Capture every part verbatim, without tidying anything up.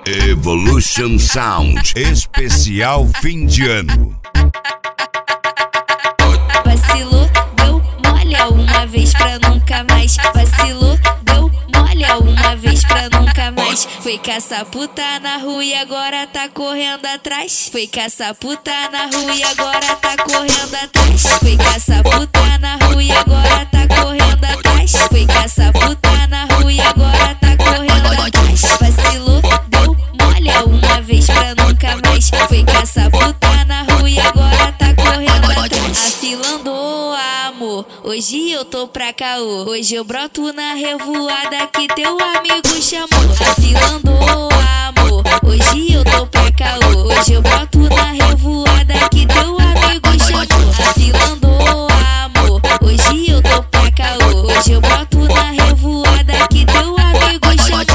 Evolution Sound, especial fim de ano. Vacilou, deu mole uma vez pra nunca mais. Vacilou, deu mole uma vez pra nunca mais. Foi caçar puta na rua e agora tá correndo atrás. Foi caçar puta na rua e agora tá correndo atrás. Foi caçar puta na rua e agora tá correndo atrás. Foi caçar puta na rua e agora tá correndo atrás. Vacilou, deu mole uma vez pra nunca mais. Foi caçar puta na rua e agora tá correndo atrás. Afilando amor, hoje eu tô pra caô. Hoje eu broto na revoada que teu amigo chamou. Afilando amor, hoje eu tô pra caô. Hoje eu broto na revoada que teu amigo chamou. Afilando amor, hoje eu tô pra caô. Hoje eu broto na revoada que teu amigo chamou.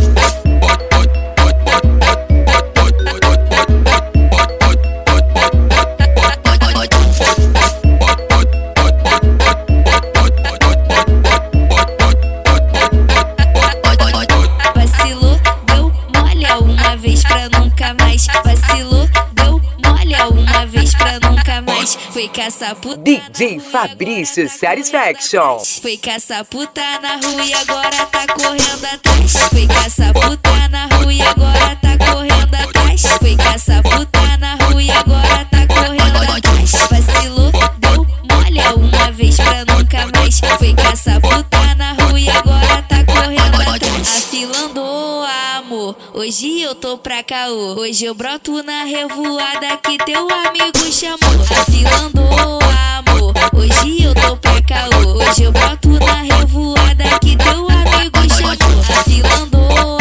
Vacilou, deu mole uma vez pra nunca mais. Foi caçar puta D J Fabrício Satisfaction. Foi caçar puta na rua e agora tá correndo atrás. Foi caçar puta na rua e agora tá correndo atrás. Foi caçar puta na rua e agora tá correndo atrás. Vacilou, deu mole uma vez pra nunca mais. Foi caçar puta na rua e agora tá correndo atrás. Afilando amor, hoje eu tô pra caô. Hoje eu broto na revoada que teu amigo chamou. Afilando amor, hoje eu tô pra caô. Hoje eu broto na revoada que teu amigo chamou. Afilando